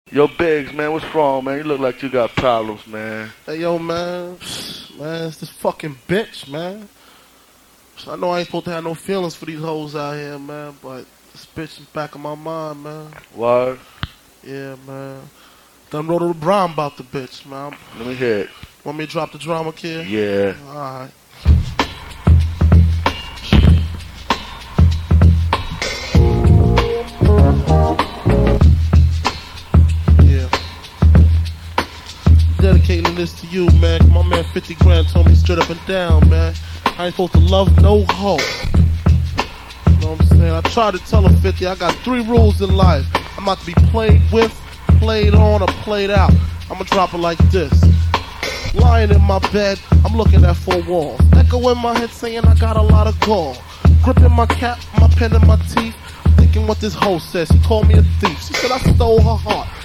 Yo, Biggs, man, what's wrong, man? You look like you got problems, man. Hey, yo, man. Man, it's this fucking bitch, man. I know I ain't supposed to have no feelings for these hoes out here, man, but this bitch is back in my mind, man. What? Yeah, man. Done wrote a rhyme about the bitch, man. Let me hear it. Want me to drop the drama, kid? Yeah. Alright. Dedicating this to you, man. My man 50 grand told me straight up and down, man. I ain't supposed to love no hoe. You know what I'm saying? I tried to tell him 50, I got 3 rules in life. I'm about to be played with, played on, or played out. I'ma drop it like this. Lying in my bed, I'm looking at 4 walls. Echo in my head saying I got a lot of gall. Gripping my cap, my pen in my teeth. Thinking what this hoe says. She called me a thief. She said I stole her heart.